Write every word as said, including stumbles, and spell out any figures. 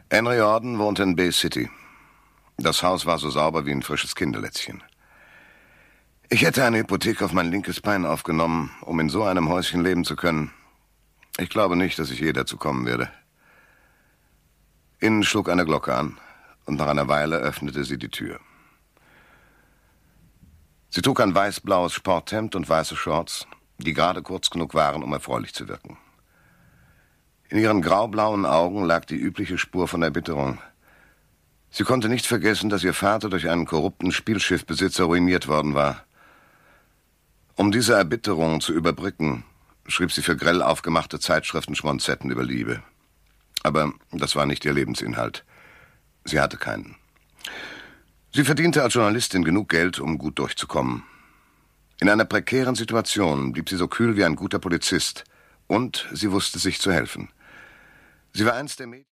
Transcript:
Henry Orden wohnte in Bay City. Das Haus war so sauber wie ein frisches Kinderlätzchen. Ich hätte eine Hypothek auf mein linkes Bein aufgenommen, um in so einem Häuschen leben zu können. Ich glaube nicht, dass ich je dazu kommen werde. Innen schlug eine Glocke an, und nach einer Weile öffnete sie die Tür. Sie trug ein weiß-blaues Sporthemd und weiße Shorts, die gerade kurz genug waren, um erfreulich zu wirken. In ihren graublauen Augen lag die übliche Spur von Erbitterung. Sie konnte nicht vergessen, dass ihr Vater durch einen korrupten Spielschiffbesitzer ruiniert worden war. Um diese Erbitterung zu überbrücken, schrieb sie für grell aufgemachte Zeitschriften Schmonzetten über Liebe. Aber das war nicht ihr Lebensinhalt. Sie hatte keinen. Sie verdiente als Journalistin genug Geld, um gut durchzukommen. In einer prekären Situation blieb sie so kühl wie ein guter Polizist. Und sie wusste sich zu helfen. Sie war eins der Mädchen